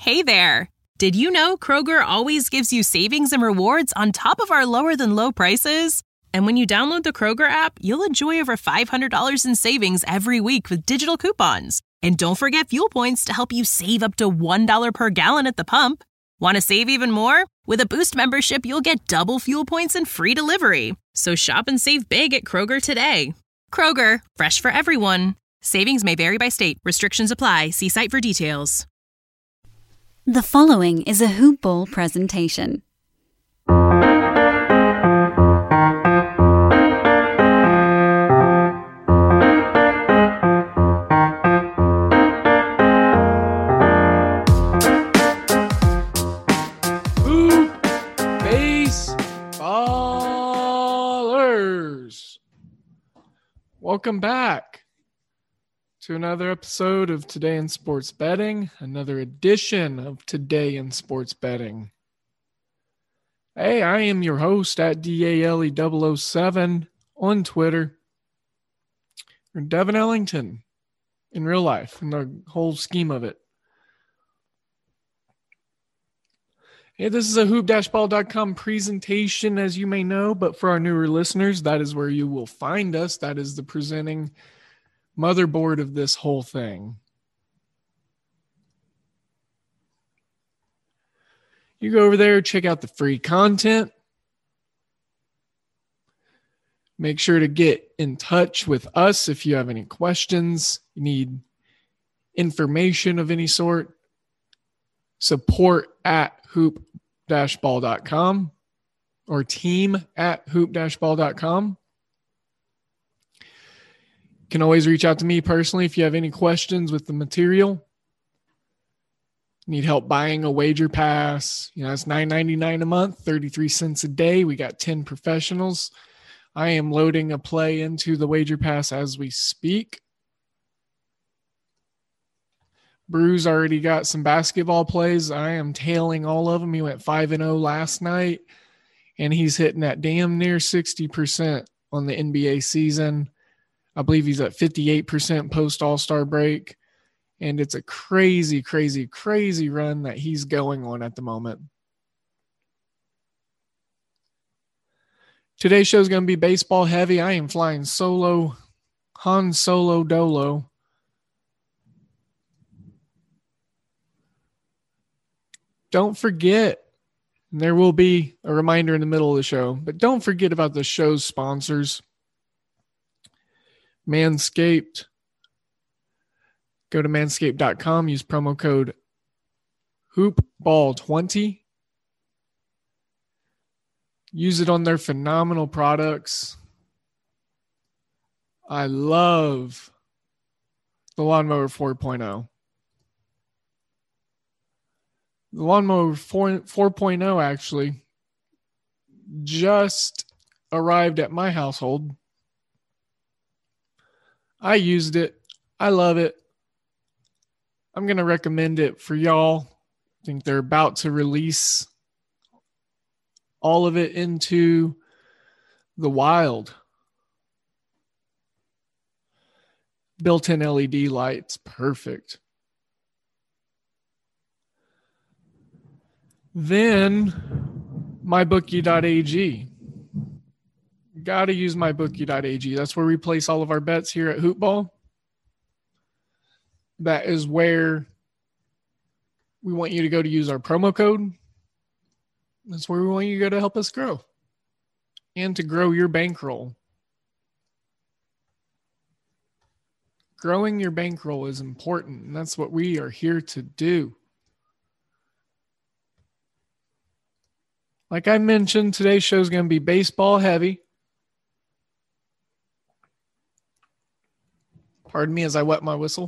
Hey there! Did you know Kroger always gives you savings and rewards on top of our lower-than-low prices? And when you download the Kroger app, you'll enjoy over $500 in savings every week with digital coupons. And don't forget fuel points to help you save up to $1 per gallon at the pump. Want to save even more? With a Boost membership, you'll get double fuel points and free delivery. So shop and save big at Kroger today. Kroger, fresh for everyone. Savings may vary by state. Restrictions apply. See site for details. The following is a Hoop Ball presentation. Hoop Baseballers! Welcome back to another episode of Today in Sports Betting, another edition of Today in Sports Betting. Hey, I am your host at DALE007 on Twitter. Or Devin Ellington in real life, in the whole scheme of it. Hey, this is a hoop-ball.com presentation, as you may know, but for our newer listeners, that is where you will find us. That is the presenting motherboard of this whole thing. You go over there, check out the free content. Make sure to get in touch with us if you have any questions, you need information of any sort. Support at hoop-ball.com or team at hoop-ball.com. You can always reach out to me personally if you have any questions with the material. Need help buying a wager pass. It's $9.99 a month, 33 cents a day. We got 10 professionals. I am loading a play into the wager pass as we speak. Bruce already got some basketball plays. I am tailing all of them. He went 5-0 last night, and he's hitting that damn near 60% on the NBA season. I believe he's at 58% post All-Star break, and it's a crazy, crazy, crazy run that he's going on at the moment. Today's show is going to be baseball heavy. I am flying solo, Han Solo Dolo. Don't forget, and there will be a reminder in the middle of the show, but don't forget about the show's sponsors. Manscaped. Go to manscaped.com, use promo code HoopBall20. Use it on their phenomenal products. I love the Lawnmower 4.0. The Lawnmower 4.0 actually just arrived at my household. I used it. I love it. I'm going to recommend it for y'all. I think they're about to release all of it into the wild. Built-in LED lights. Perfect. Then mybookie.ag. Got to use mybookie.ag. That's where we place all of our bets here at Hoop Ball. That is where we want you to go to use our promo code. That's where we want you to go to help us grow and to grow your bankroll. Growing your bankroll is important, and that's what we are here to do. Like I mentioned, today's show is going to be baseball heavy. Pardon me as I wet my whistle.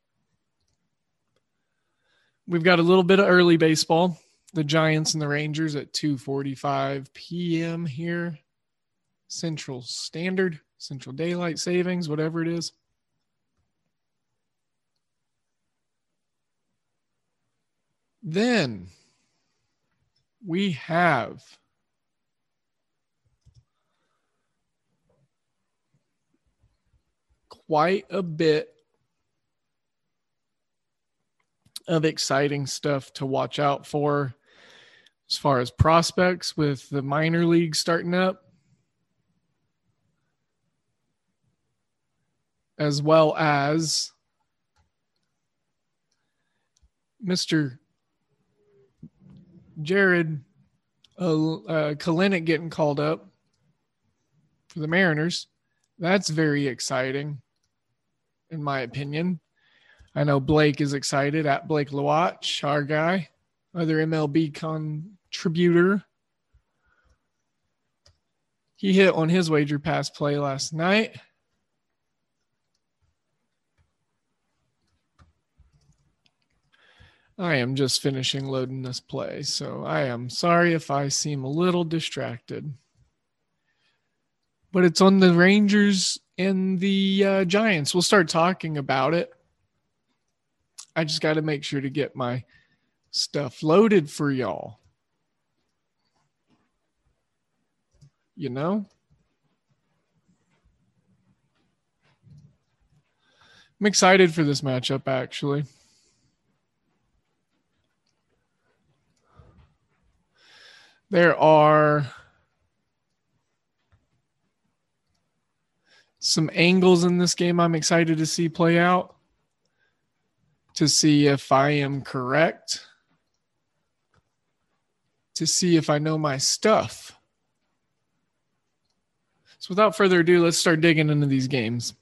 We've got a little bit of early baseball. The Giants and the Rangers at 2:45 p.m. here. Central Standard, Central Daylight Savings, whatever it is. Then we have quite a bit of exciting stuff to watch out for as far as prospects with the minor league starting up, as well as Mr. Jared Kalenic getting called up for the Mariners. That's very exciting, in my opinion. I know Blake is excited at Blake Lawatch, our guy, other MLB contributor. He hit on his wager pass play last night. I am just finishing loading this play, so I am sorry if I seem a little distracted. But it's on the Rangers and the Giants. We'll start talking about it. I just got to make sure to get my stuff loaded for y'all. You know? I'm excited for this matchup, actually. There are some angles in this game I'm excited to see play out, to see if I am correct, to see if I know my stuff. So without further ado, let's start digging into these games.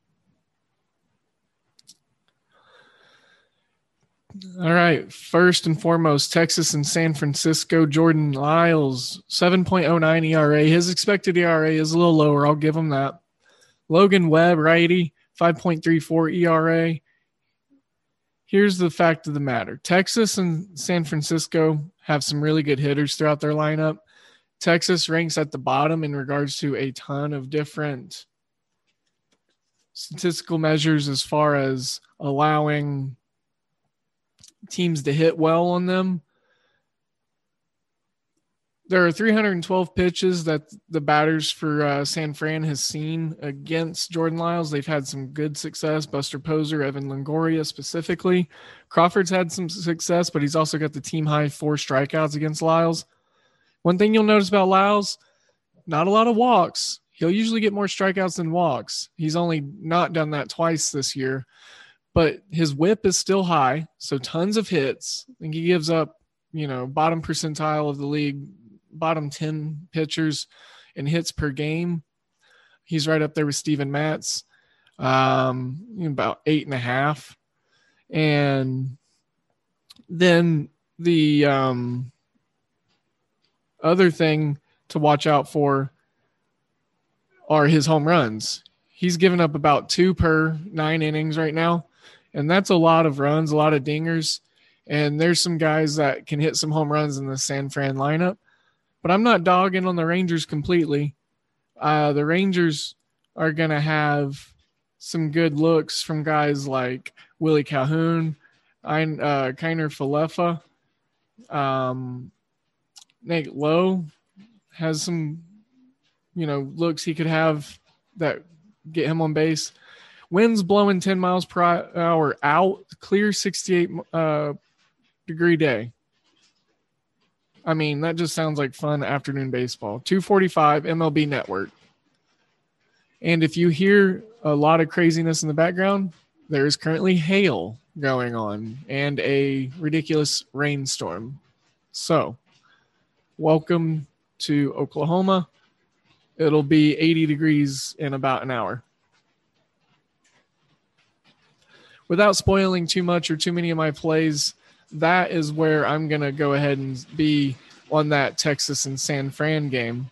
All right. First and foremost, Texas and San Francisco. Jordan Lyles, 7.09 ERA. His expected ERA is a little lower. I'll give him that. Logan Webb, righty, 5.34 ERA. Here's the fact of the matter. Texas and San Francisco have some really good hitters throughout their lineup. Texas ranks at the bottom in regards to a ton of different statistical measures as far as allowing teams to hit well on them. There are 312 pitches that the batters for San Fran has seen against Jordan Lyles. They've had some good success. Buster Posey, Evan Longoria specifically. Crawford's had some success, but he's also got the team high 4 strikeouts against Lyles. One thing you'll notice about Lyles, not a lot of walks. He'll usually get more strikeouts than walks. He's only not done that twice this year. But his whip is still high, so tons of hits. I think he gives up, bottom percentile of the league, bottom 10 pitchers in hits per game. He's right up there with Steven Matz, about 8.5. And then the other thing to watch out for are his home runs. He's given up about 2 per 9 innings right now. And that's a lot of runs, a lot of dingers. And there's some guys that can hit some home runs in the San Fran lineup. But I'm not dogging on the Rangers completely. The Rangers are going to have some good looks from guys like Willie Calhoun, Kiner Falefa. Nate Lowe has some, looks he could have that get him on base. Winds blowing 10 miles per hour out, clear 68 degree day. I mean, that just sounds like fun afternoon baseball. 245 MLB Network. And if you hear a lot of craziness in the background, there is currently hail going on and a ridiculous rainstorm. So, welcome to Oklahoma. It'll be 80 degrees in about an hour. Without spoiling too much or too many of my plays, that is where I'm going to go ahead and be on that Texas and San Fran game.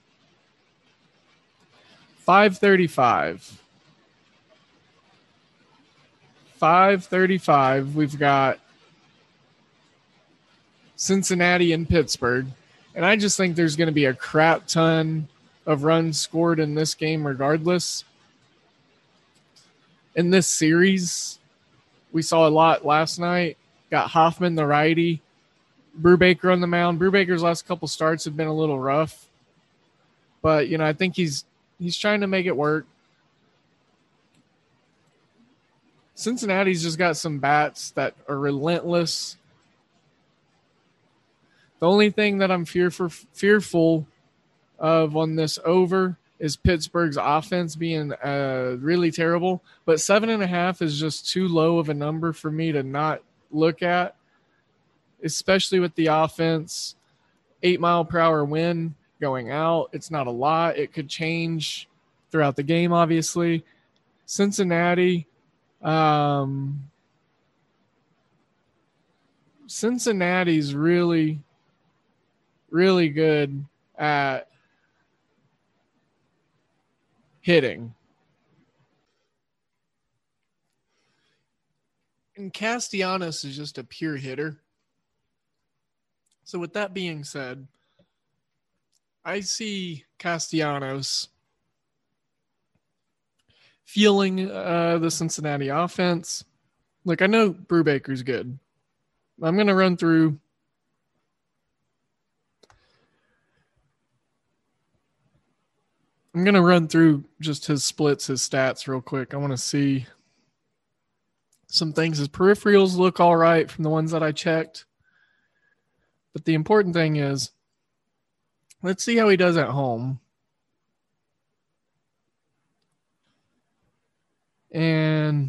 5:35. 5:35. We've got Cincinnati and Pittsburgh. And I just think there's going to be a crap ton of runs scored in this game regardless. In this series, we saw a lot last night. Got Hoffman, the righty. Brubaker on the mound. Brubaker's last couple starts have been a little rough. But, I think he's trying to make it work. Cincinnati's just got some bats that are relentless. The only thing that I'm fearful of on this over is Pittsburgh's offense being really terrible. But 7.5 is just too low of a number for me to not look at, especially with the offense. 8-mile-per-hour wind going out. It's not a lot. It could change throughout the game, obviously. Cincinnati's really, really good at hitting. And Castellanos is just a pure hitter. So with that being said, I see Castellanos feeling the Cincinnati offense. Look, I know Brubaker's good. I'm going to run through just his splits, his stats real quick. I want to see some things. His peripherals look all right from the ones that I checked. But the important thing is, let's see how he does at home. And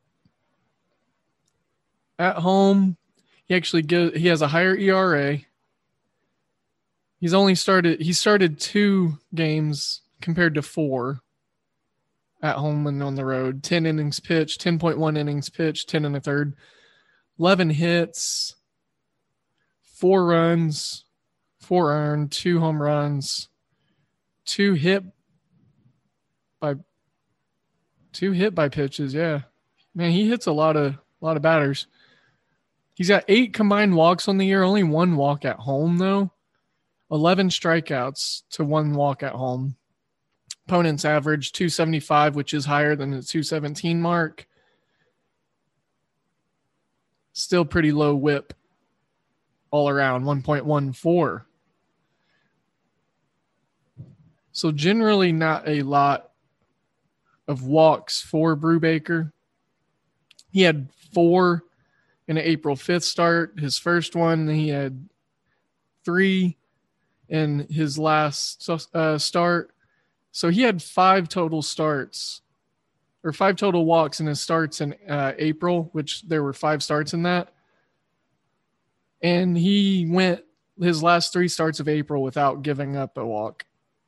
at home, he has a higher ERA. He started 2 games compared to 4 at home and on the road. 10 innings pitched, 10.1 innings pitched, 10 1/3, 11 hits, 4 runs, 4 earned, 2 home runs, 2 hit by pitches. Yeah, man, he hits a lot of batters. He's got 8 combined walks on the year, only 1 walk at home though. 11 strikeouts to 1 walk at home. Opponent's average 275, which is higher than the 217 mark. Still pretty low whip all around, 1.14. So generally not a lot of walks for Brubaker. He had 4 in an April 5th start, his first one. He had 3 in his last start. So he had 5 total starts, or 5 total walks in his starts in April, which there were 5 starts in that. And he went his last 3 starts of April without giving up a walk.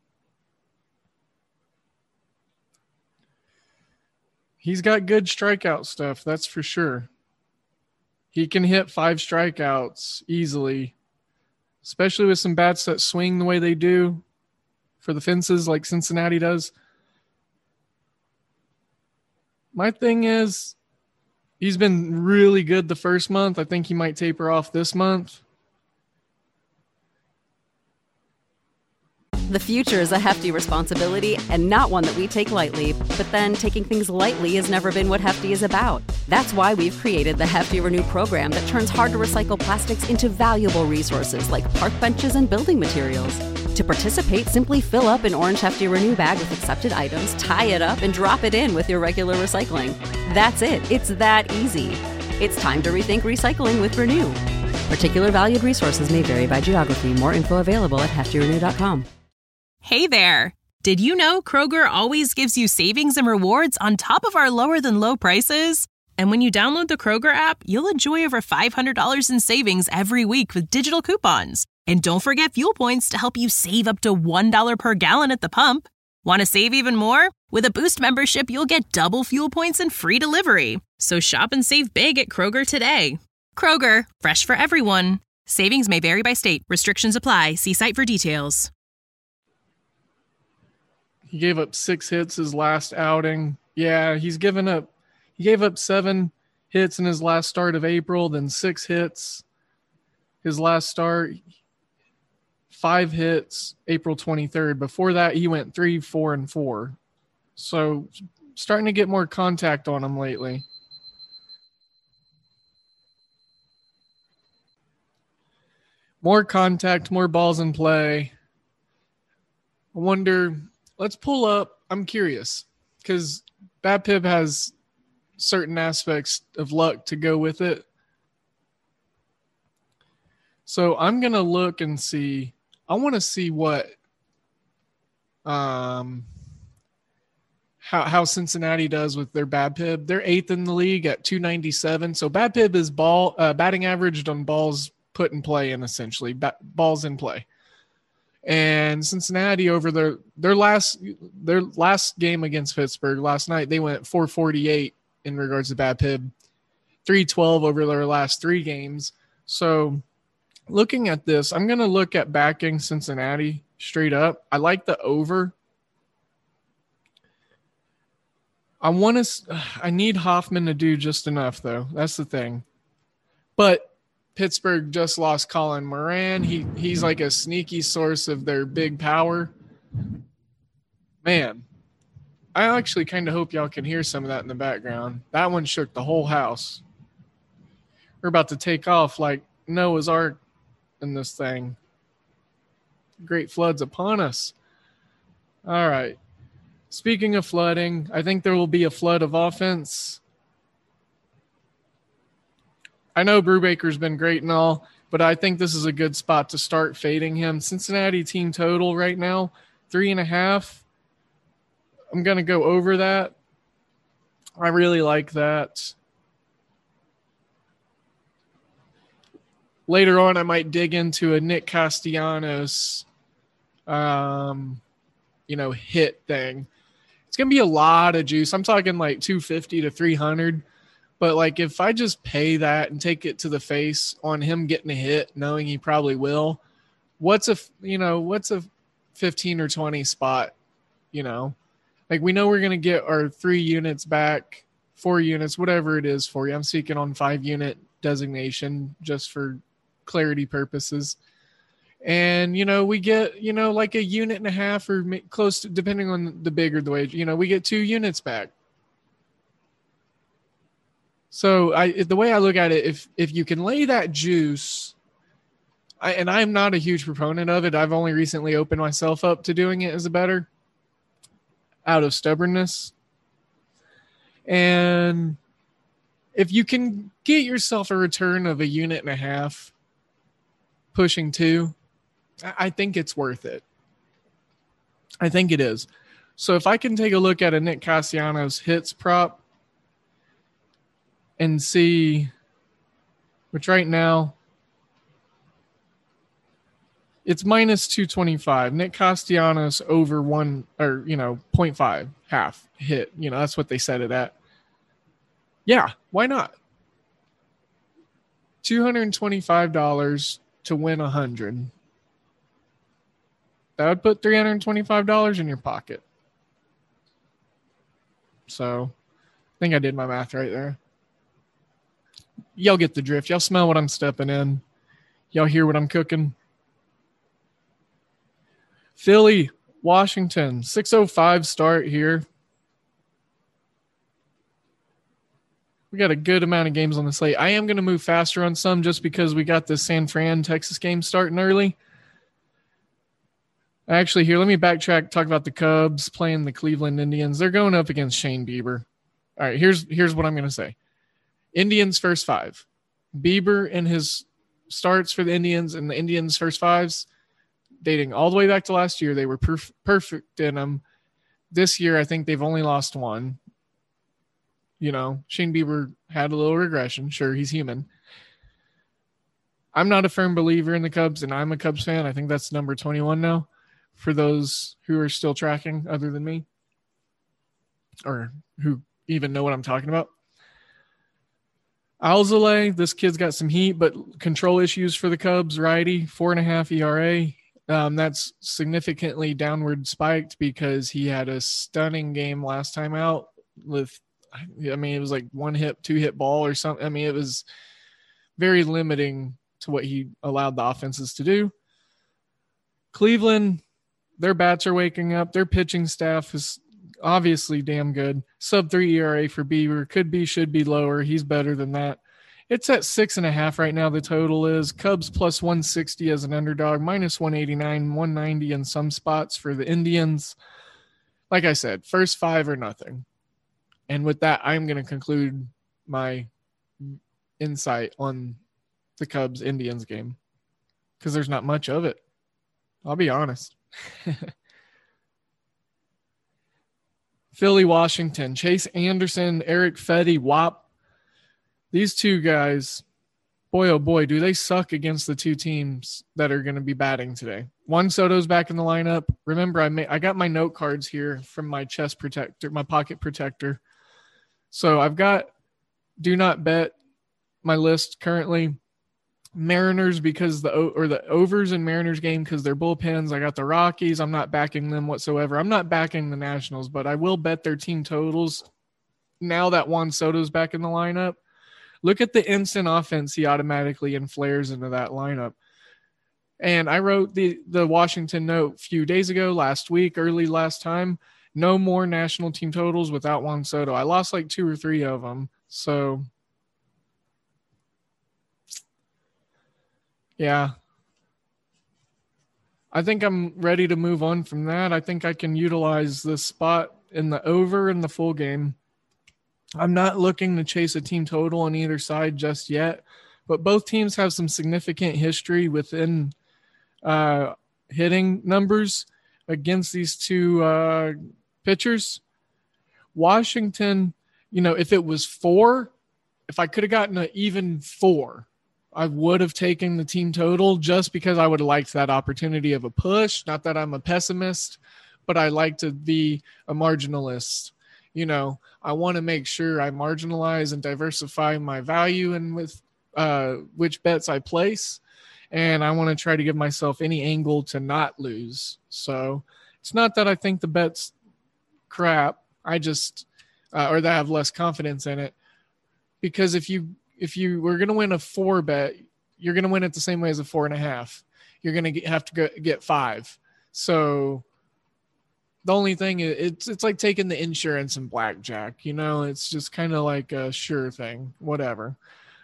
He's got good strikeout stuff, that's for sure. He can hit 5 strikeouts easily, especially with some bats that swing the way they do for the fences like Cincinnati does. My thing is, he's been really good the first month. I think he might taper off this month. The future is a hefty responsibility and not one that we take lightly. But then taking things lightly has never been what Hefty is about. That's why we've created the Hefty Renew program that turns hard-to-recycle plastics into valuable resources like park benches and building materials. To participate, simply fill up an orange Hefty Renew bag with accepted items, tie it up, and drop it in with your regular recycling. That's it. It's that easy. It's time to rethink recycling with Renew. Particular valued resources may vary by geography. More info available at heftyrenew.com. Hey there! Did you know Kroger always gives you savings and rewards on top of our lower-than-low prices? And when you download the Kroger app, you'll enjoy over $500 in savings every week with digital coupons. And don't forget fuel points to help you save up to $1 per gallon at the pump. Want to save even more? With a Boost membership, you'll get double fuel points and free delivery. So shop and save big at Kroger today. Kroger, fresh for everyone. Savings may vary by state. Restrictions apply. See site for details. He gave up 6 hits his last outing. Yeah, he gave up 7 hits in his last start of April, then 6 hits his last start, 5 hits April 23rd. Before that, he went 3, 4, and 4. So starting to get more contact on him lately. More contact, more balls in play. I wonder, let's pull up. I'm curious because BABIP has certain aspects of luck to go with it. So I'm going to look and see. I want to see what how Cincinnati does with their BABIP. They're 8th in the league at 297. So BABIP is batting averaged on balls put in play, and essentially balls in play. And Cincinnati over their last game against Pittsburgh last night, they went 448 in regards to BABIP, 312 over their last 3 games. So looking at this, I'm going to look at backing Cincinnati straight up. I like the over. I need Hoffman to do just enough, though. That's the thing. But Pittsburgh just lost Colin Moran. He's like a sneaky source of their big power. Man, I actually kind of hope y'all can hear some of that in the background. That one shook the whole house. We're about to take off like Noah's Ark in this thing. Great floods upon us. All right. Speaking of flooding, I think there will be a flood of offense. I know Brubaker's been great and all, but I think this is a good spot to start fading him. Cincinnati team total right now, 3.5. I'm going to go over that. I really like that. Later on, I might dig into a Nick Castellanos, hit thing. It's going to be a lot of juice. I'm talking like 250 to 300. But like if I just pay that and take it to the face on him getting a hit, knowing he probably will, what's a 15 or 20 spot, Like we know we're going to get our 3 units back, 4 units, whatever it is for you. I'm speaking on 5-unit designation just for clarity purposes. And, we get, like 1.5 units or close to, depending on the big or the wage, we get 2 units back. So the way I look at it, if you can lay that juice, and I'm not a huge proponent of it. I've only recently opened myself up to doing it as a better out of stubbornness. And if you can get yourself a return of 1.5 units, pushing 2, I think it's worth it. I think it is. So if I can take a look at a Nick Castellanos hits prop and see, which right now it's minus 225. Nick Castellanos over 0.5 half hit. That's what they set it at. Yeah, why not? $225 to win 100. That would put $325 in your pocket. So I think I did my math right there. Y'all get the drift. Y'all smell what I'm stepping in. Y'all hear what I'm cooking. Philly, Washington, 6:05 start here. We got a good amount of games on the slate. I am going to move faster on some just because we got the San Fran, Texas game starting early. Actually, here, let me backtrack, talk about the Cubs playing the Cleveland Indians. They're going up against Shane Bieber. All right, here's what I'm going to say. Indians first 5. Bieber in his starts for the Indians and the Indians first 5s, dating all the way back to last year, they were perfect in them. This year, I think they've only lost 1. Shane Bieber had a little regression. Sure, he's human. I'm not a firm believer in the Cubs, and I'm a Cubs fan. I think that's number 21 now for those who are still tracking other than me or who even know what I'm talking about. Alzolay, this kid's got some heat, but control issues for the Cubs, righty, 4.5 ERA. That's significantly downward spiked because he had a stunning game last time out with, it was like 1 hit, 2 hit ball or something. It was very limiting to what he allowed the offenses to do. Cleveland, their bats are waking up. Their pitching staff is obviously damn good. Sub-3 ERA for Bieber. Should be lower. He's better than that. It's at 6.5 right now. The total is Cubs plus 160 as an underdog, minus 189, 190 in some spots for the Indians. Like I said, first 5 or nothing. And with that, I'm going to conclude my insight on the Cubs-Indians game because there's not much of it. I'll be honest. Philly, Washington, Chase Anderson, Eric Fedde, Wap. These two guys, boy, oh boy, do they suck against the two teams that are going to be batting today. Juan Soto's back in the lineup. Remember, I got my note cards here from my chest protector, my pocket protector. So I've got do not bet my list currently. Mariners because the overs in Mariners game because they're bullpens. I got the Rockies. I'm not backing them whatsoever. I'm not backing the Nationals, but I will bet their team totals now that Juan Soto's back in the lineup. Look at the instant offense he automatically inflares into that lineup. And I wrote the Washington note a few days ago, last week, early last time. No more national team totals without Juan Soto. I lost like 2 or 3 of them. So, yeah. I think I'm ready to move on from that. I think I can utilize the spot in the over in the full game. I'm not looking to chase a team total on either side just yet, but both teams have some significant history within hitting numbers against these two pitchers. Washington, if it was 4, if I could have gotten an even 4, I would have taken the team total just because I would have liked that opportunity of a push. Not that I'm a pessimist, but I like to be a marginalist. I want to make sure I marginalize and diversify my value and with which bets I place. And I want to try to give myself any angle to not lose. So it's not that I think the bet's crap. I just, or that I have less confidence in it. Because if you were going to win a 4 bet, you're going to win it the same way as a 4.5. You're going to have to get 5. So the only thing is it's like taking the insurance in blackjack, it's just kind of like a sure thing, whatever.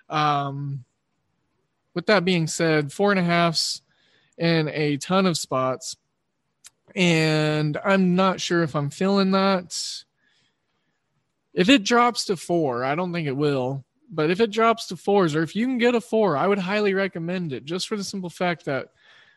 With that being said, 4.5s in a ton of spots. And I'm not sure if I'm feeling that. If it drops to 4, I don't think it will. But if it drops to 4s, or if you can get a 4, I would highly recommend it just for the simple fact that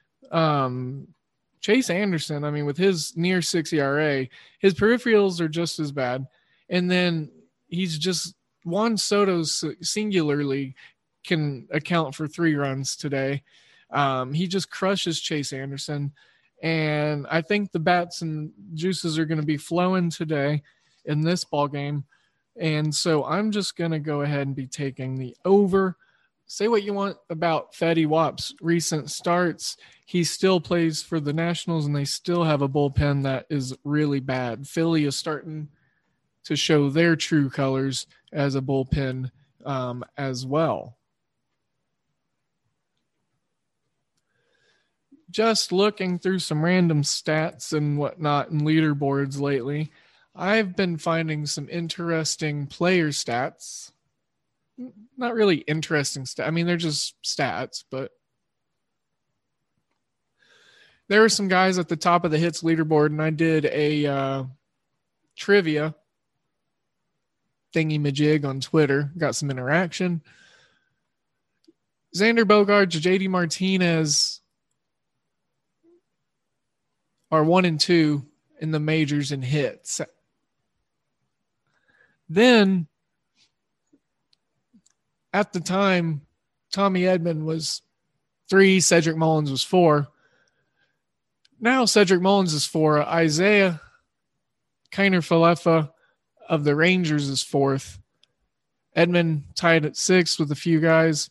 Chase Anderson, with his near 6 ERA, his peripherals are just as bad. And then he's just Juan Soto singularly can account for 3 runs today. He just crushes Chase Anderson. And I think the bats and juices are going to be flowing today in this ball game. And so I'm just going to go ahead and be taking the over. Say what you want about Fedde Wap's recent starts. He still plays for the Nationals, and they still have a bullpen that is really bad. Philly is starting to show their true colors as a bullpen as well. Just looking through some random stats and whatnot and leaderboards lately, I've been finding some interesting player stats. Not really interesting stats. They're just stats, but there were some guys at the top of the hits leaderboard, and I did a trivia thingy-majig on Twitter. Got some interaction. Xander Bogaerts, JD Martinez are 1 and 2 in the majors in hits. Then, at the time, Tommy Edman was 3, Cedric Mullins was 4. Now Cedric Mullins is 4. Isaiah Kiner-Falefa of the Rangers is 4th. Edman tied at 6th with a few guys.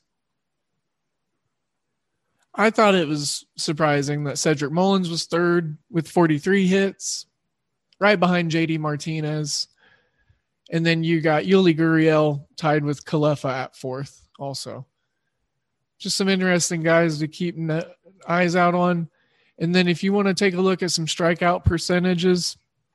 I thought it was surprising that Cedric Mullins was 3rd with 43 hits, right behind JD Martinez. And then you got Yuli Gurriel tied with Kalefa at 4th also. Just some interesting guys to keep eyes out on. And then if you want to take a look at some strikeout percentages,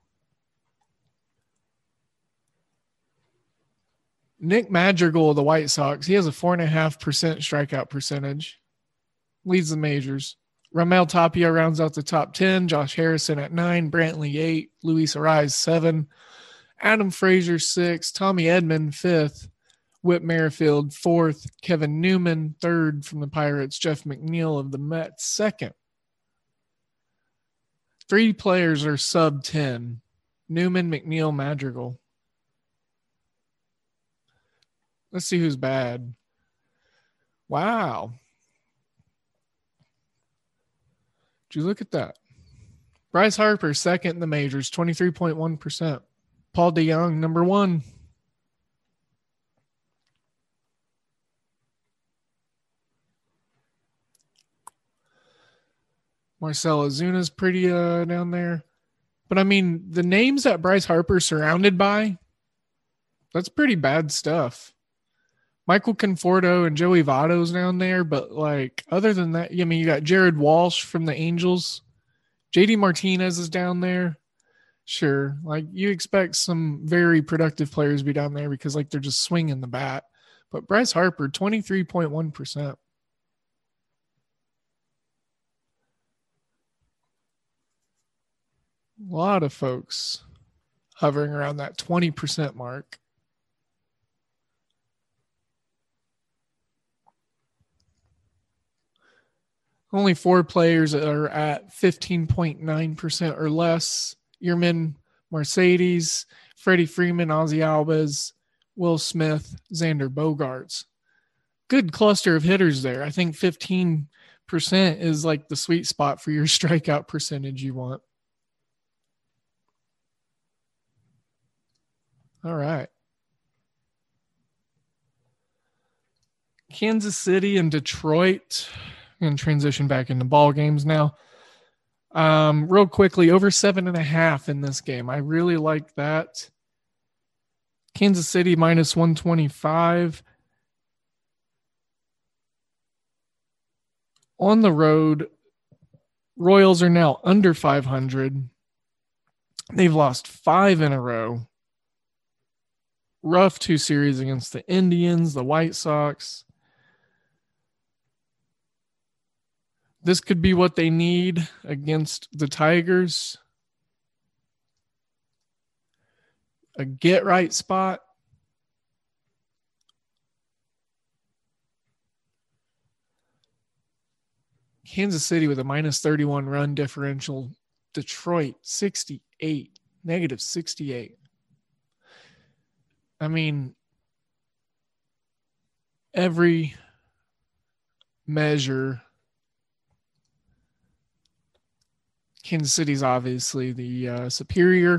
Nick Madrigal of the White Sox, he has a 4.5% strikeout percentage. Leads the majors. Ramel Tapia rounds out the top 10. Josh Harrison at 9. Brantley 8. Luis Arraez 7. Adam Frazier 6th, Tommy Edman 5th, Whit Merrifield 4th, Kevin Newman 3rd from the Pirates, Jeff McNeil of the Mets 2nd. 3 players are sub 10. Newman, McNeil, Madrigal. Let's see who's bad. Wow. Did you look at that? Bryce Harper, 2nd in the majors, 23.1%. Paul DeJong, number 1. Marcell Ozuna's pretty down there. But, I mean, the names that Bryce Harper's surrounded by, that's pretty bad stuff. Michael Conforto and Joey Votto's down there, but, like, other than that, I mean, you got Jared Walsh from the Angels. JD Martinez is down there. Sure, like, you expect some very productive players to be down there because, like, they're just swinging the bat. But Bryce Harper, 23.1%. A lot of folks hovering around that 20% mark. Only 4 players are at 15.9% or less. Yermin Mercedes, Freddie Freeman, Ozzy Albies, Will Smith, Xander Bogaerts. Good cluster of hitters there. I think 15% is like the sweet spot for your strikeout percentage you want. All right. Kansas City and Detroit. I'm going to transition back into ball games now. Real quickly, over 7.5 in this game. I really like that. Kansas City minus 125. On the road, Royals are now under 500. They've lost 5 in a row. Rough 2 series against the Indians, the White Sox. This could be what they need against the Tigers. A get-right spot. Kansas City with a minus 31 run differential. Detroit, 68. Negative 68. I mean, every measure, Kansas City's obviously the superior.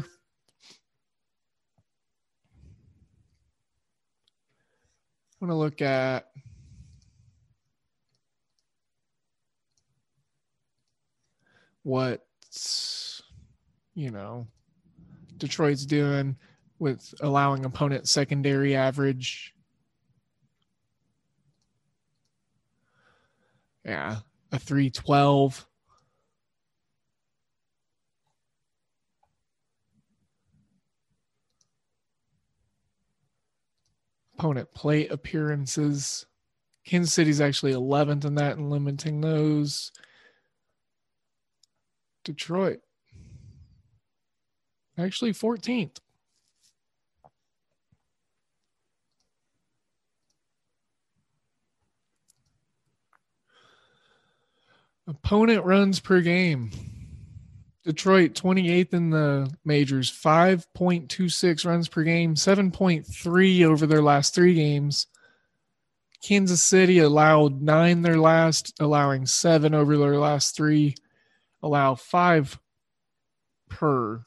I want to look at what, Detroit's doing with allowing opponent secondary average. Yeah, a 312. Opponent plate appearances. Kansas City's actually 11th in that and limiting those. Detroit, actually 14th. Opponent runs per game. Detroit, 28th in the majors, 5.26 runs per game, 7.3 over their last 3 games. Kansas City allowed 9 their last, allowing 7 over their last 3, allow 5 per.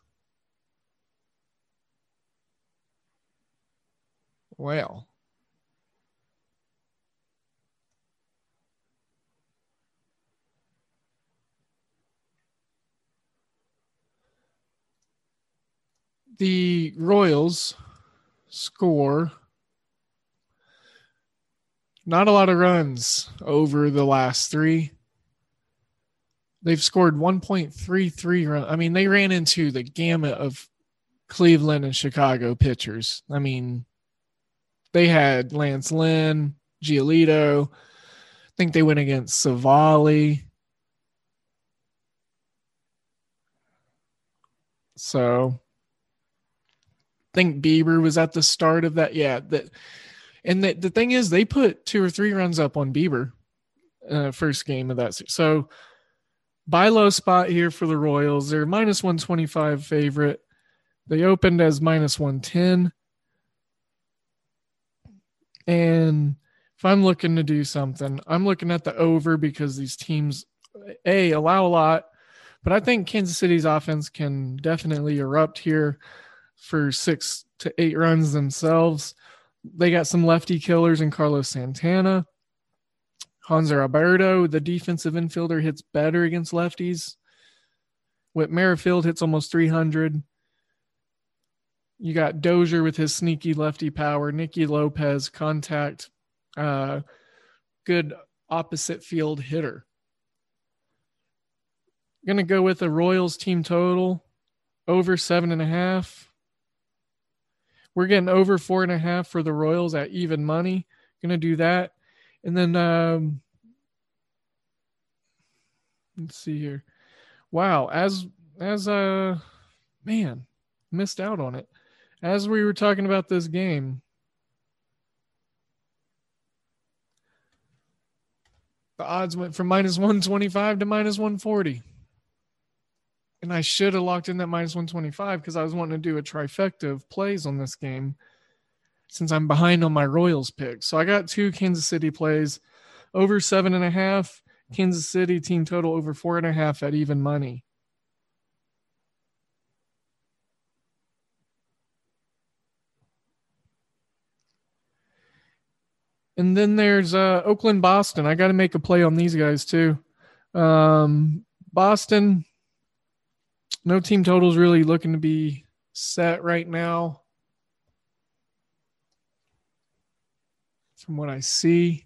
Well. The Royals score not a lot of runs over the last 3. They've scored 1.33 runs. I mean, they ran into the gamut of Cleveland and Chicago pitchers. I mean, they had Lance Lynn, Giolito. I think they went against Savali. So think Bieber was at the start of that. Yeah. The thing is, they put 2 or 3 runs up on Bieber first game of that. So buy low spot here for the Royals. They're minus 125 favorite. They opened as minus 110. And if I'm looking to do something, I'm looking at the over because these teams, allow a lot. But I think Kansas City's offense can definitely erupt here for 6 to 8 runs themselves. They got some lefty killers in Carlos Santana. Hanser Alberto, the defensive infielder, hits better against lefties. Whit Merrifield hits almost 300. You got Dozier with his sneaky lefty power. Nicky Lopez, contact, good opposite field hitter. Going to go with a Royals team total over 7.5. We're getting over 4.5 for the Royals at even money. Going to do that. And then let's see here. Wow, as man, missed out on it. As we were talking about this game, the odds went from minus 125 to minus 140. And I should have locked in that minus 125 because I was wanting to do a trifecta of plays on this game since I'm behind on my Royals pick. So I got 2 Kansas City plays, over 7.5. Kansas City team total over 4.5 at even money. And then there's Oakland, Boston. I got to make a play on these guys too. Boston, no team totals really looking to be set right now from what I see.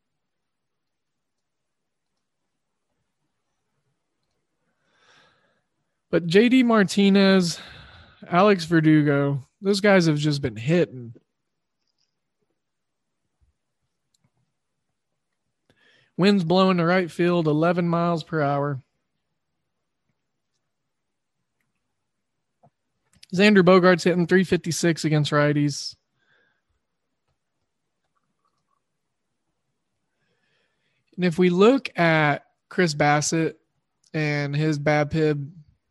But JD Martinez, Alex Verdugo, those guys have just been hitting. Winds blowing to right field, 11 miles per hour. Xander Bogaerts hitting 356 against righties. And if we look at Chris Bassett and his BABIP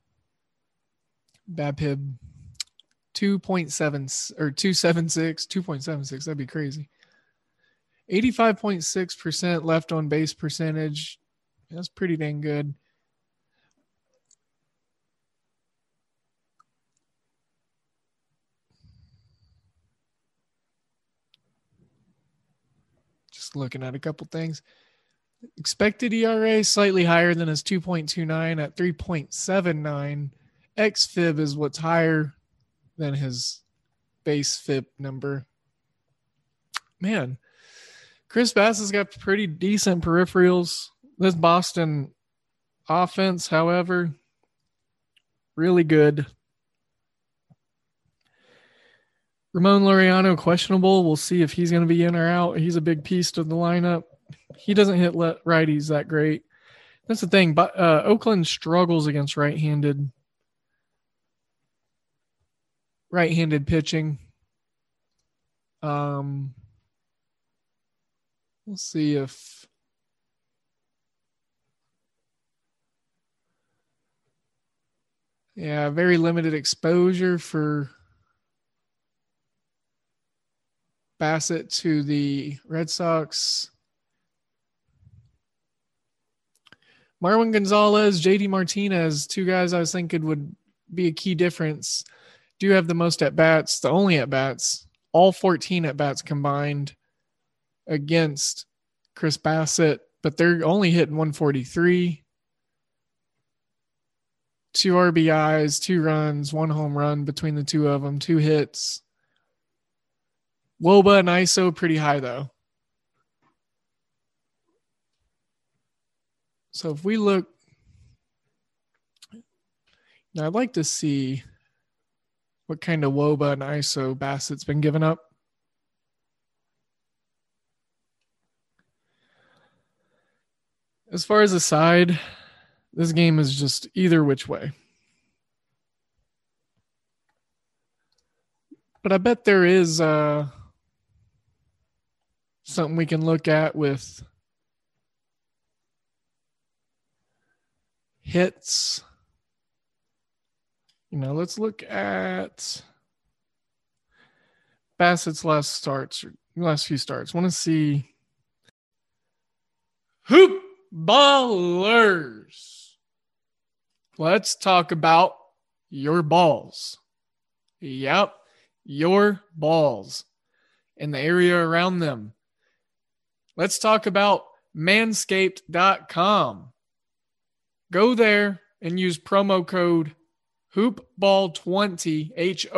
2.7 or 2.76, that'd be crazy. 85.6% left on base percentage. That's pretty dang good. Just looking at a couple things. Expected ERA slightly higher than his 2.29 at 3.79. XFIB is what's higher than his base FIP number. Man, Chris Bassett's got pretty decent peripherals. This Boston offense, however, really good. Ramon Laureano, questionable. We'll see if he's going to be in or out. He's a big piece to the lineup. He doesn't hit righties that great. That's the thing. But Oakland struggles against right-handed pitching. We'll see if very limited exposure for Bassett to the Red Sox. Marwin Gonzalez, JD Martinez, 2 guys I was thinking would be a key difference. Do have the most at-bats, the only at-bats, all 14 at-bats combined against Chris Bassett, but they're only hitting 143. 2 RBIs, 2 runs, 1 home run between the 2 of them, 2 hits. Woba and ISO pretty high, though. So if we look, now I'd like to see what kind of Woba and ISO Bassett's been giving up. As far as the side, this game is just either which way. But I bet there is something we can look at with hits. Let's look at Bassett's last few starts. Want to see hoop ballers. Let's talk about your balls. Yep, your balls and the area around them. Let's talk about manscaped.com. Go there and use promo code HoopBall20,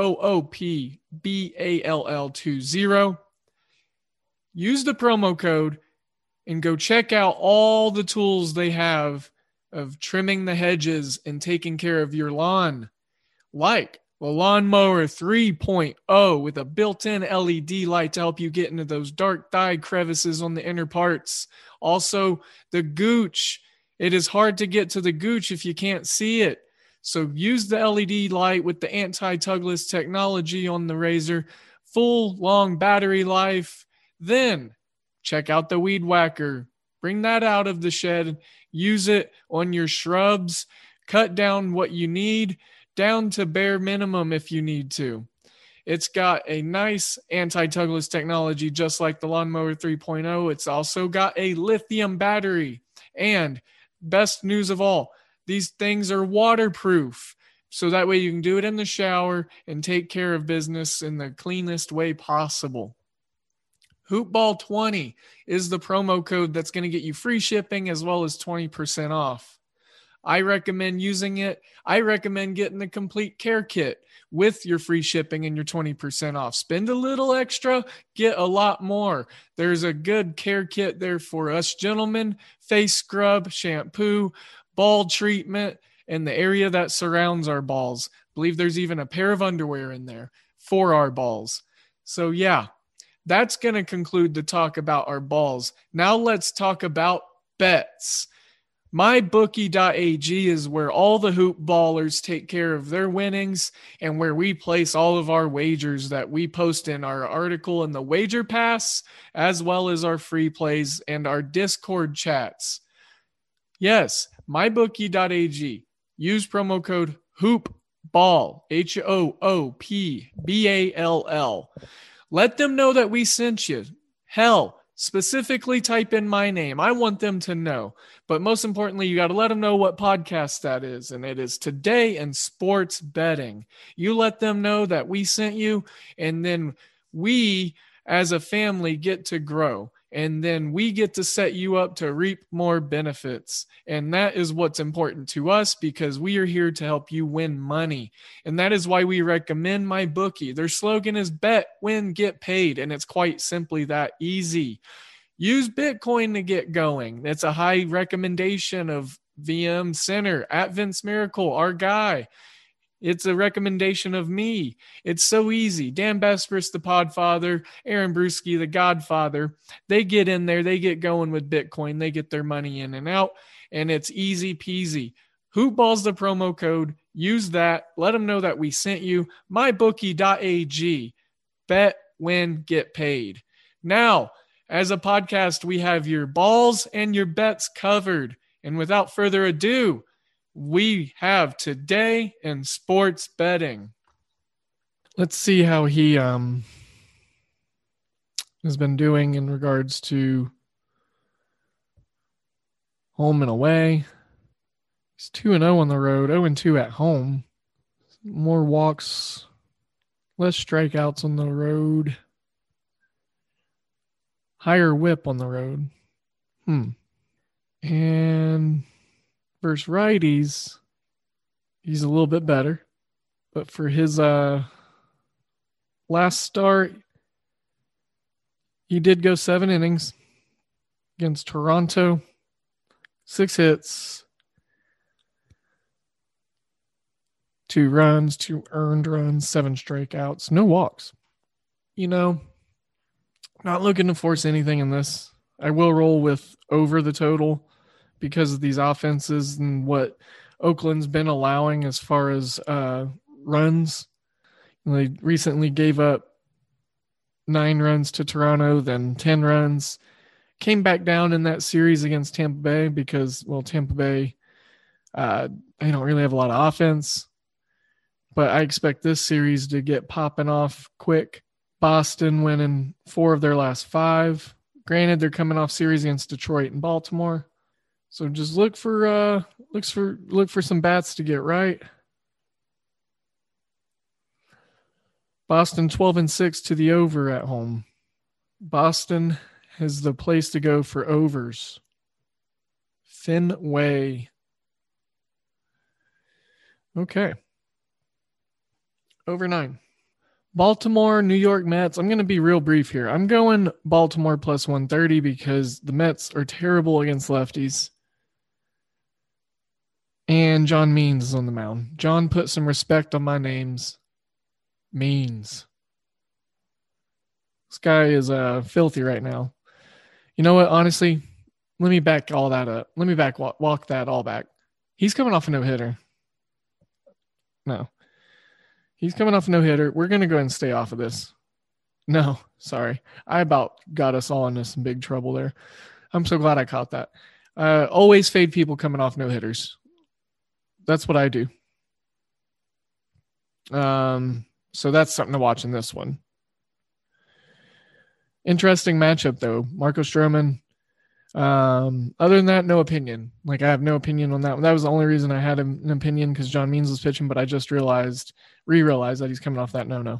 HOOPBALL20. Use the promo code and go check out all the tools they have of trimming the hedges and taking care of your lawn, like the Lawnmower 3.0 with a built-in LED light to help you get into those dark dye crevices on the inner parts. Also, the Gooch. It is hard to get to the Gooch if you can't see it. So use the LED light with the anti-tugless technology on the razor, full long battery life. Then check out the Weed Whacker. Bring that out of the shed. Use it on your shrubs. Cut down what you need, down to bare minimum if you need to. It's got a nice anti-tugless technology just like the Lawnmower 3.0. It's also got a lithium battery. And best news of all, these things are waterproof. So that way you can do it in the shower and take care of business in the cleanest way possible. HoopBall20 is the promo code that's going to get you free shipping as well as 20% off. I recommend using it. I recommend getting the complete care kit with your free shipping and your 20% off. Spend a little extra, get a lot more. There's a good care kit there for us gentlemen: face scrub, shampoo, ball treatment, and the area that surrounds our balls. I believe there's even a pair of underwear in there for our balls. So yeah, that's going to conclude the talk about our balls. Now let's talk about bets. MyBookie.ag is where all the hoop ballers take care of their winnings and where we place all of our wagers that we post in our article in the Wager Pass, as well as our free plays and our Discord chats. Yes, MyBookie.ag. Use promo code HOOPBALL, HOOPBALL. Let them know that we sent you. Hell, specifically type in my name. I want them to know. But most importantly, you got to let them know what podcast that is. And it is Today in Sports Betting. You let them know that we sent you, and then we as a family get to grow. And then we get to set you up to reap more benefits. And that is what's important to us, because we are here to help you win money. And that is why we recommend MyBookie. Their slogan is bet, win, get paid. And it's quite simply that easy. Use Bitcoin to get going. It's a high recommendation of VM Center at Vince Miracle, our guy. It's a recommendation of me. It's so easy. Dan Besbris, the Podfather, Aaron Brewski, the Godfather, they get in there, they get going with Bitcoin, they get their money in and out, and it's easy peasy. Hoopball's the promo code. Use that. Let them know that we sent you. MyBookie.ag. Bet, win, get paid. Now, as a podcast, we have your balls and your bets covered. And without further ado, we have Today in Sports Betting. Let's see how he has been doing in regards to home and away. He's 2-0 on the road, 0-2 at home. More walks, less strikeouts on the road. Higher whip on the road. And versus righties, he's a little bit better. But for his last start, he did go 7 innings against Toronto. 6 hits, 2 runs, 2 earned runs, 7 strikeouts, no walks. Not looking to force anything in this. I will roll with over the total because of these offenses and what Oakland's been allowing as far as runs. They recently gave up 9 runs to Toronto, then 10 runs. Came back down in that series against Tampa Bay because, well, Tampa Bay, they don't really have a lot of offense. But I expect this series to get popping off quick. Boston winning 4 of their last 5. Granted, they're coming off series against Detroit and Baltimore. So just look for some bats to get right. Boston 12-6 to the over at home. Boston is the place to go for overs. Fenway. Okay. Over 9. Baltimore, New York Mets. I'm going to be real brief here. I'm going Baltimore plus 130 because the Mets are terrible against lefties. And John Means is on the mound. John put some respect on my names. Means. This guy is filthy right now. You know what? Honestly, let me back all that up. Let me walk that all back. He's coming off a no-hitter. No. He's coming off a no-hitter. We're going to go ahead and stay off of this. No, sorry. I about got us all into some big trouble there. I'm so glad I caught that. Always fade people coming off no-hitters. That's what I do. So that's something to watch in this one. Interesting matchup, though. Marco Stroman. Other than that, no opinion. Like, I have no opinion on that one. That was the only reason I had an opinion because John Means was pitching, but I just re-realized that he's coming off that no-no.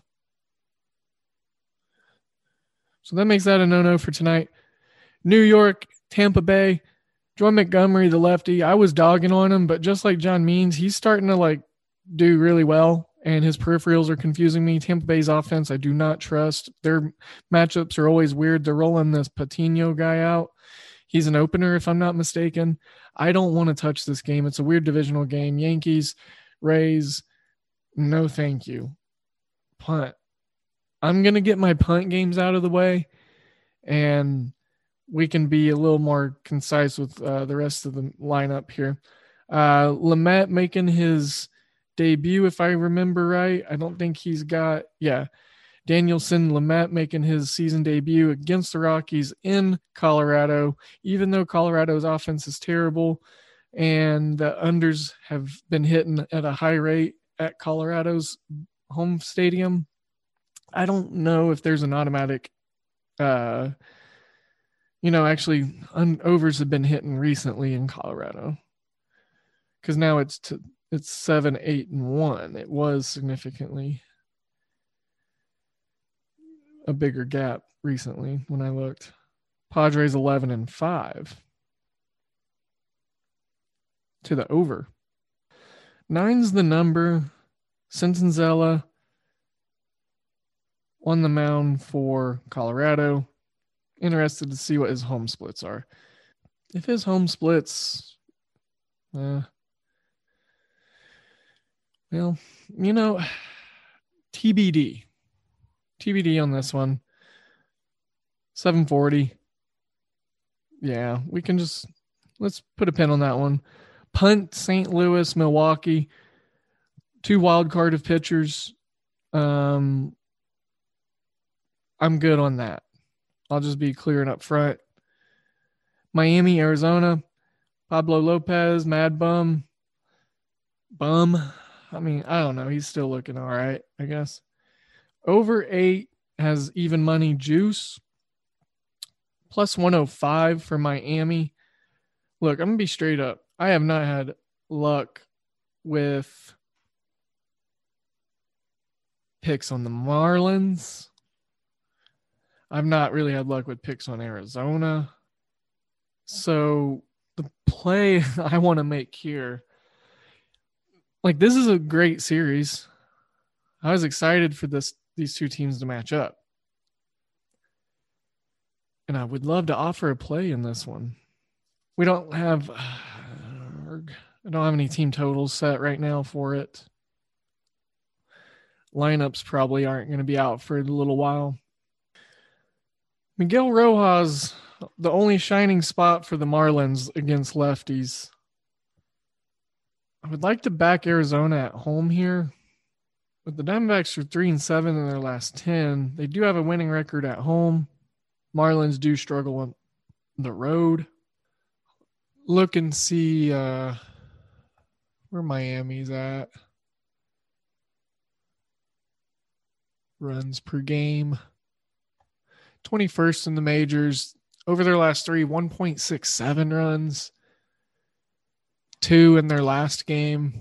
So that makes that a no-no for tonight. New York, Tampa Bay. Jordan Montgomery, the lefty. I was dogging on him, but just like John Means, he's starting to do really well, and his peripherals are confusing me. Tampa Bay's offense, I do not trust. Their matchups are always weird. They're rolling this Patino guy out. He's an opener, if I'm not mistaken. I don't want to touch this game. It's a weird divisional game. Yankees, Rays, no thank you. Punt. I'm going to get my punt games out of the way, and we can be a little more concise with the rest of the lineup here. Lamet making his debut, if I remember right. I don't think he's got – yeah. Danielson, Lamet making his season debut against the Rockies in Colorado, even though Colorado's offense is terrible and the unders have been hitting at a high rate at Colorado's home stadium. I don't know if there's an automatic, overs have been hitting recently in Colorado because now it's 7-8-1. It was significantly a bigger gap recently when I looked. Padres 11-5 to the over. 9's the number. Senzanzella on the mound for Colorado. Interested to see what his home splits are. If his home splits, TBD. TBD on this one. 740. Yeah, we can let's put a pin on that one. Punt, St. Louis, Milwaukee. 2 wild card of pitchers. I'm good on that. I'll just be clear and up front. Miami, Arizona. Pablo Lopez, Mad Bum. I mean, I don't know. He's still looking all right, I guess. Over 8 has even money juice. Plus 105 for Miami. Look, I'm going to be straight up. I have not had luck with picks on the Marlins. I've not really had luck with picks on Arizona. So the play I want to make here, this is a great series. I was excited for these two teams to match up. And I would love to offer a play in this one. I don't have any team totals set right now for it. Lineups probably aren't going to be out for a little while. Miguel Rojas, the only shining spot for the Marlins against lefties. I would like to back Arizona at home here. But the Diamondbacks are 3-7 in their last 10. They do have a winning record at home. Marlins do struggle on the road. Look and see where Miami's at. Runs per game. 21st in the majors. Over their last 3, 1.67 runs. 2 in their last game.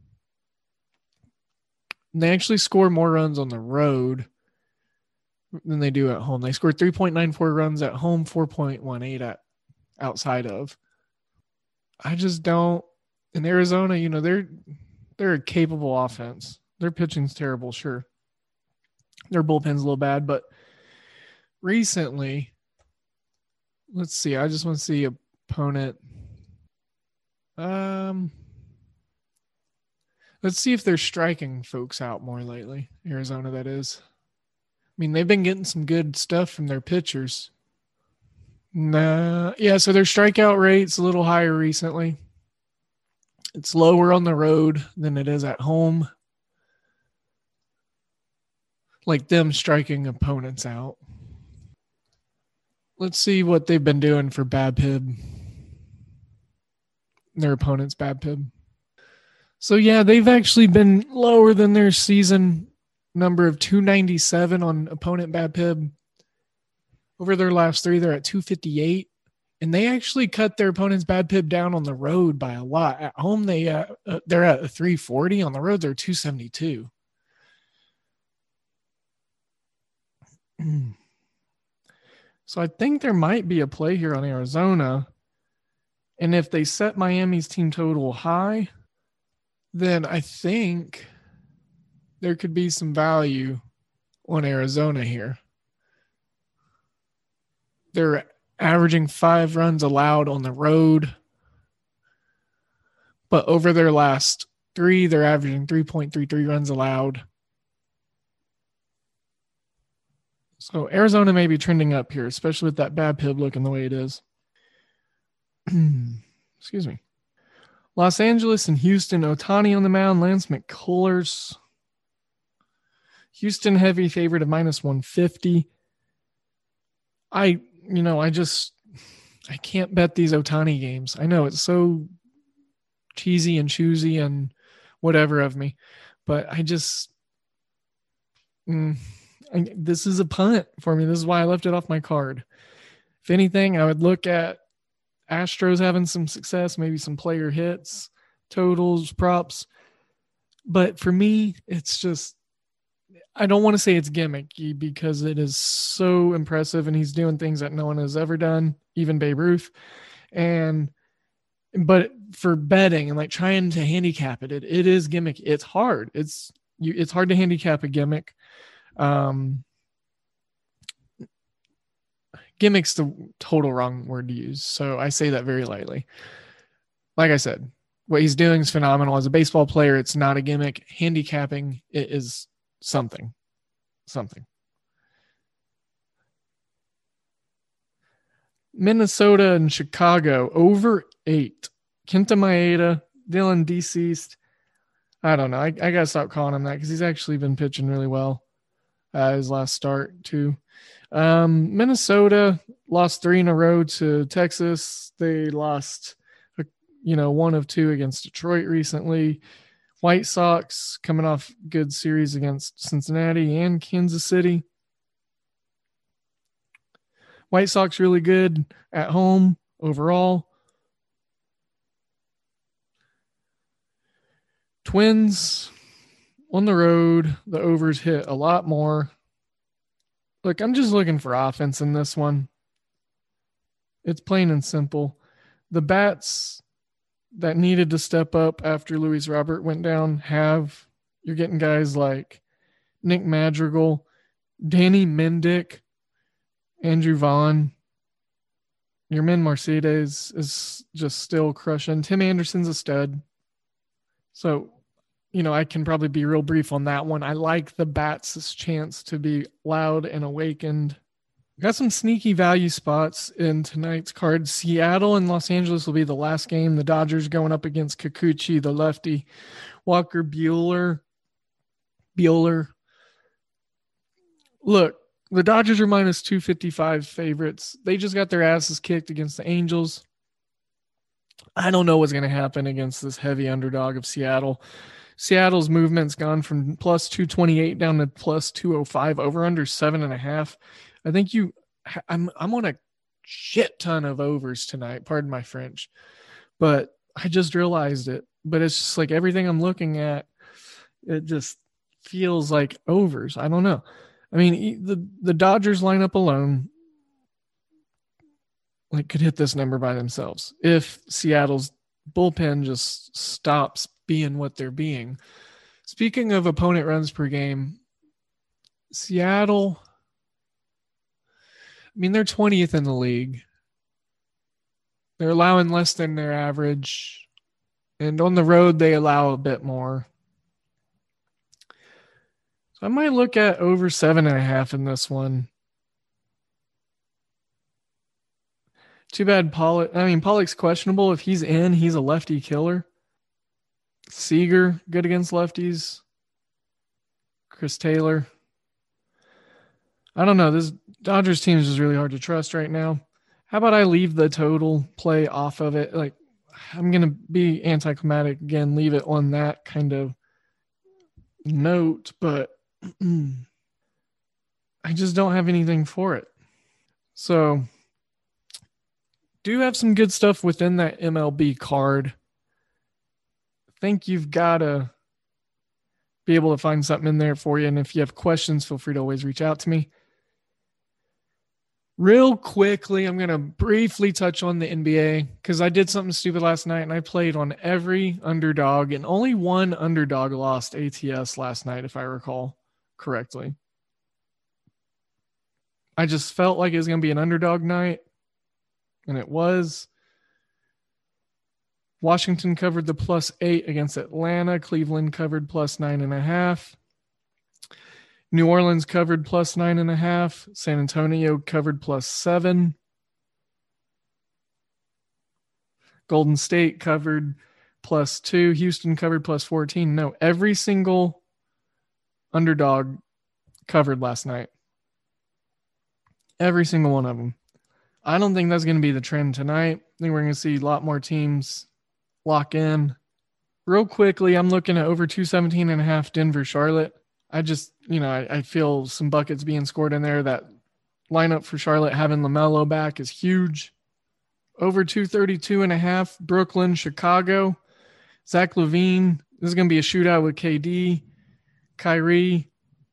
And they actually score more runs on the road than they do at home. They scored 3.94 runs at home, 4.18 at outside of. I just don't. In Arizona, they're a capable offense. Their pitching's terrible, sure. Their bullpen's a little bad, but recently, let's see. I just want to see opponent. Let's see if they're striking folks out more lately. Arizona, that is. I mean, they've been getting some good stuff from their pitchers. Yeah, so their strikeout rate's a little higher recently. It's lower on the road than it is at home. Like them striking opponents out. Let's see what they've been doing for BABIP. Their opponent's BABIP. So, yeah, they've actually been lower than their season number of 297 on opponent BABIP. Over their last 3, they're at 258. And they actually cut their opponent's BABIP down on the road by a lot. At home, they're at 340. On the road, they're 272. So I think there might be a play here on Arizona. And if they set Miami's team total high, then I think there could be some value on Arizona here. They're averaging 5 runs allowed on the road. But over their last 3, they're averaging 3.33 runs allowed. So Arizona may be trending up here, especially with that BABIP looking the way it is. Excuse me. Los Angeles and Houston, Ohtani on the mound, Lance McCullers. Houston heavy favorite of -150. I can't bet these Ohtani games. I know it's so cheesy and choosy and whatever of me, but this is a punt for me. This is why I left it off my card. If anything, I would look at Astros having some success, maybe some player hits, totals, props. But for me, it's just, I don't want to say it's gimmicky because it is so impressive and he's doing things that no one has ever done, even Babe Ruth. But for betting and like trying to handicap it is gimmick. It's hard. It's hard to handicap a gimmick. Gimmick's the total wrong word to use, so I say that very lightly. Like I said, what he's doing is phenomenal. As a baseball player, it's not a gimmick. Handicapping it is something. Minnesota and Chicago over 8. Kenta Maeda, Dylan deceased. I don't know. I gotta stop calling him that because he's actually been pitching really well. His last start too. Minnesota lost 3 in a row to Texas. They lost, 1 of 2 against Detroit recently. White Sox coming off good series against Cincinnati and Kansas City. White Sox really good at home overall. Twins on the road, the overs hit a lot more. Look, I'm just looking for offense in this one. It's plain and simple. The bats that needed to step up after Luis Robert went down you're getting guys like Nick Madrigal, Danny Mendick, Andrew Vaughn. Yermin Mercedes is just still crushing. Tim Anderson's a stud. So, I can probably be real brief on that one. I like the bats' chance to be loud and awakened. Got some sneaky value spots in tonight's card. Seattle and Los Angeles will be the last game. The Dodgers going up against Kikuchi, the lefty. Walker Buehler Bueller. Look, the Dodgers are minus 255 favorites. They just got their asses kicked against the Angels. I don't know what's going to happen against this heavy underdog of Seattle. Seattle's movement's gone from plus 228 down to plus 205, over under 7.5. I think I'm on a shit ton of overs tonight. Pardon my French, but I just realized it. But it's just like everything I'm looking at, it just feels like overs. I don't know. I mean, the Dodgers lineup alone could hit this number by themselves if Seattle's bullpen just stops being what they're being. Speaking of opponent runs per game, Seattle, I mean, they're 20th in the league. They're allowing less than their average. And on the road, they allow a bit more. So I might look at over 7.5 in this one. Too bad Pollock's questionable. If he's in, he's a lefty killer. Seager, good against lefties. Chris Taylor. I don't know. This Dodgers team is just really hard to trust right now. How about I leave the total play off of it? I'm going to be anticlimactic again, leave it on that kind of note, but I just don't have anything for it. So, do have some good stuff within that MLB card. I think you've got to be able to find something in there for you. And if you have questions, feel free to always reach out to me. Real quickly, I'm going to briefly touch on the NBA because I did something stupid last night and I played on every underdog and only one underdog lost ATS last night, if I recall correctly. I just felt like it was going to be an underdog night, and it was. Washington covered the +8 against Atlanta. Cleveland covered +9.5. New Orleans covered +9.5. San Antonio covered +7. Golden State covered +2. Houston covered +14. No, every single underdog covered last night. Every single one of them. I don't think that's going to be the trend tonight. I think we're going to see a lot more teams lock in. Real quickly, I'm looking at over 217.5 Denver, Charlotte. I feel some buckets being scored in there. That lineup for Charlotte having LaMelo back is huge. Over 232.5 Brooklyn, Chicago. Zach LaVine. This is going to be a shootout with KD, Kyrie.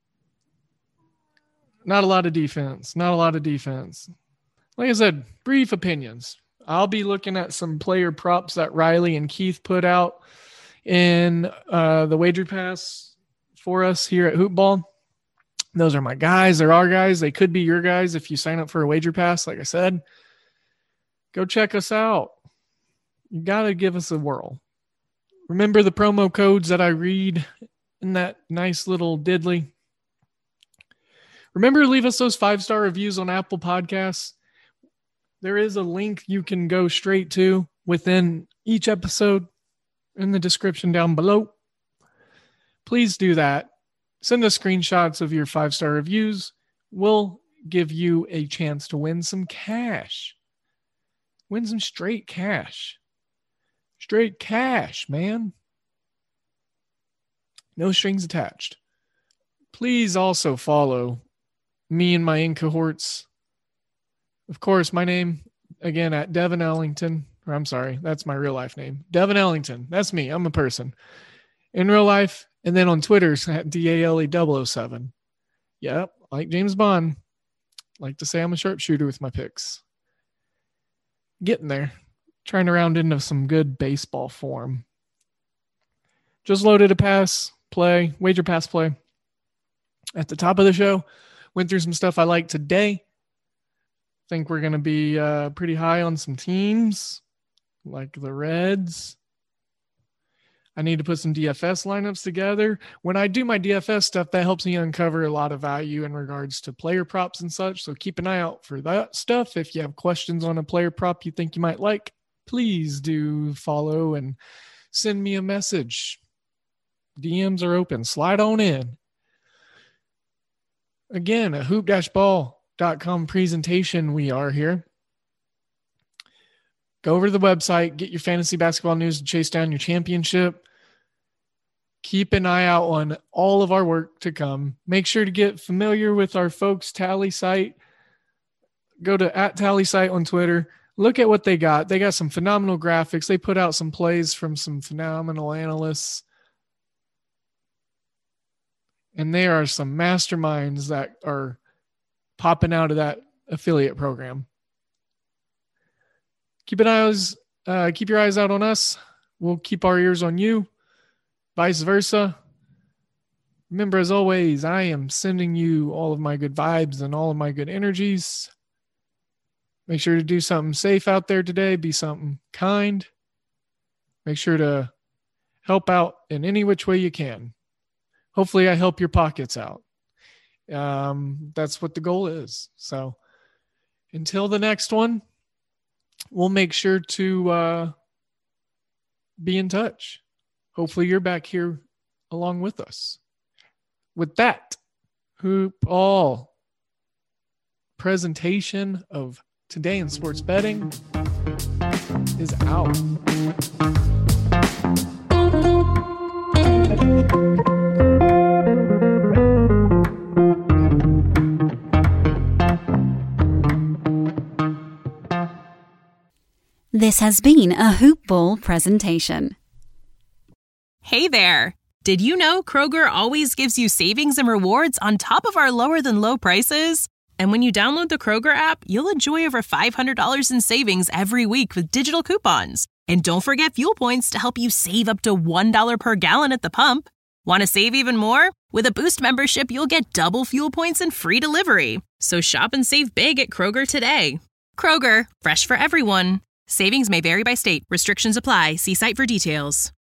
Not a lot of defense. Like I said, brief opinions. I'll be looking at some player props that Riley and Keith put out in the Wager Pass for us here at Hoopball. Those are my guys. They're our guys. They could be your guys if you sign up for a Wager Pass. Like I said, go check us out. You got to give us a whirl. Remember the promo codes that I read in that nice little diddly. Remember to leave us those 5-star reviews on Apple Podcasts. There is a link you can go straight to within each episode in the description down below. Please do that. Send us screenshots of your 5-star reviews. We'll give you a chance to win some cash. Win some straight cash. Straight cash, man. No strings attached. Please also follow me and my in cohorts. Of course, my name, again, at Devin Ellington. Or I'm sorry, that's my real life name. Devin Ellington. That's me. I'm a person. In real life, and then on Twitter, at DALE007. Yep, like James Bond. Like to say I'm a sharpshooter with my picks. Getting there. Trying to round into some good baseball form. Just loaded a Wager Pass play. At the top of the show, went through some stuff I like today. Think we're going to be pretty high on some teams like the Reds. I need to put some DFS lineups together. When I do my DFS stuff, that helps me uncover a lot of value in regards to player props and such. So keep an eye out for that stuff. If you have questions on a player prop you think you might like, please do follow and send me a message. DMs are open. Slide on in. Again, a hoop-ball.com presentation. We are here. Go over to the website, get your fantasy basketball news, and chase down your championship. Keep an eye out on all of our work to come. Make sure to get familiar with our folks' Tally site. Go to @TallySite on Twitter. Look at what they got. They got some phenomenal graphics. They put out some plays from some phenomenal analysts. And there are some masterminds that are popping out of that affiliate program. Keep your eyes out on us. We'll keep our ears on you. Vice versa. Remember, as always, I am sending you all of my good vibes and all of my good energies. Make sure to do something safe out there today. Be something kind. Make sure to help out in any which way you can. Hopefully I help your pockets out. That's what the goal is. So until the next one, we'll make sure to be in touch. Hopefully you're back here along with us. With that, Hoop All presentation of Today in Sports Betting is out. This has been a Hoop Ball presentation. Hey there! Did you know Kroger always gives you savings and rewards on top of our lower-than-low prices? And when you download the Kroger app, you'll enjoy over $500 in savings every week with digital coupons. And don't forget fuel points to help you save up to $1 per gallon at the pump. Want to save even more? With a Boost membership, you'll get double fuel points and free delivery. So shop and save big at Kroger today. Kroger, fresh for everyone. Savings may vary by state. Restrictions apply. See site for details.